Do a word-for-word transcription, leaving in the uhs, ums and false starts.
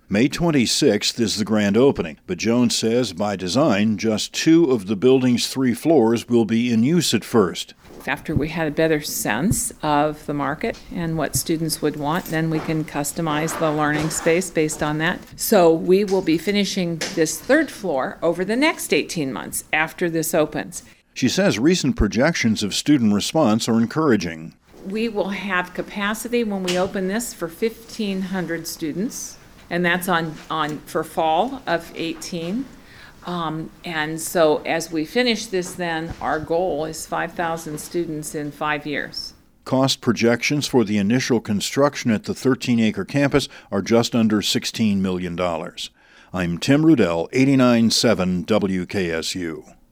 May twenty-sixth is the grand opening, but Jones says by design, just two of the building's three floors will be in use at first. After we had a better sense of the market and what students would want, then we can customize the learning space based on that. So we will be finishing this third floor over the next eighteen months after this opens. She says recent projections of student response are encouraging. We will have capacity when we open this for fifteen hundred students, and that's on, on for fall of eighteen. Um, and so as we finish this then, our goal is five thousand students in five years. Cost projections for the initial construction at the thirteen-acre campus are just under sixteen million dollars. I'm Tim Rudell, eighty-nine point seven W K S U.